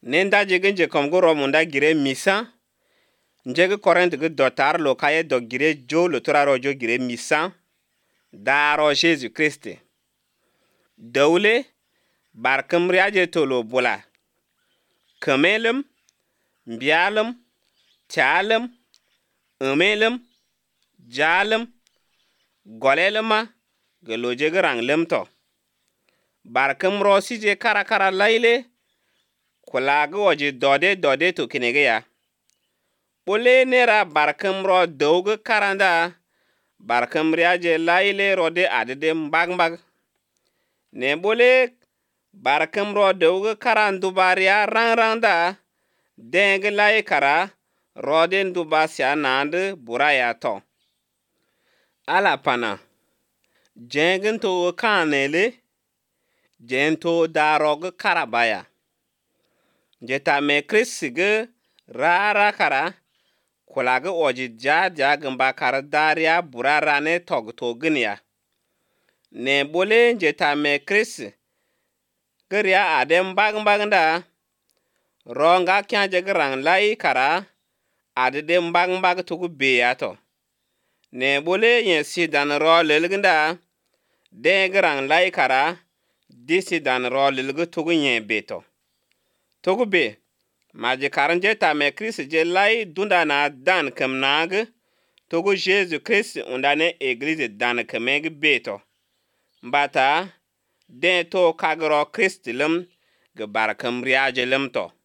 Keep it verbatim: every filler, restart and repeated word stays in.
Nenda jigin je kom go romunda gire misa. Njege korent ge dotar lo kaye do gire jo lo tora rojo gire misa. Daro Jésus Christ. Dawle barkem riaje tolo bula. Kemelem, mbialem, tialem, emelem, jalem, golelema, geloje gerang lemto. Barkem rosi je kara kara laile. Kulaga waje dode dode to kinege ya. Bole nera barkem ro doge karanda. Barkem riaje laile rode adede mbag mbag. Ne bole barkem ro doge karandu baria rang rang da. Denge lai kara rode nduba siya nande buraya to. Ala pana. Jengen to kanele. Jento daroge karabaya. Jeta me krisige rara kara. Kulaga oji ja ja gamba kara daria burarane tog togin ya. Ne bole jeta me kris. Geria adem bag bag da. Ronga kya jagerang lai kara. Adede mbag mbag tugu beya to. Ne bole yen si dan ro lelginda. Dengerang lai kara. Disi dan ro lelgu tugu yen beto. Tugu be. Maji karanje ta me Christ je lai dunda na dan kem nage. Tugu Jésus Christ undane eglise dan kemeg beto. Mbata. Den to kagro Christ lem. Gebar kem riaje lem to.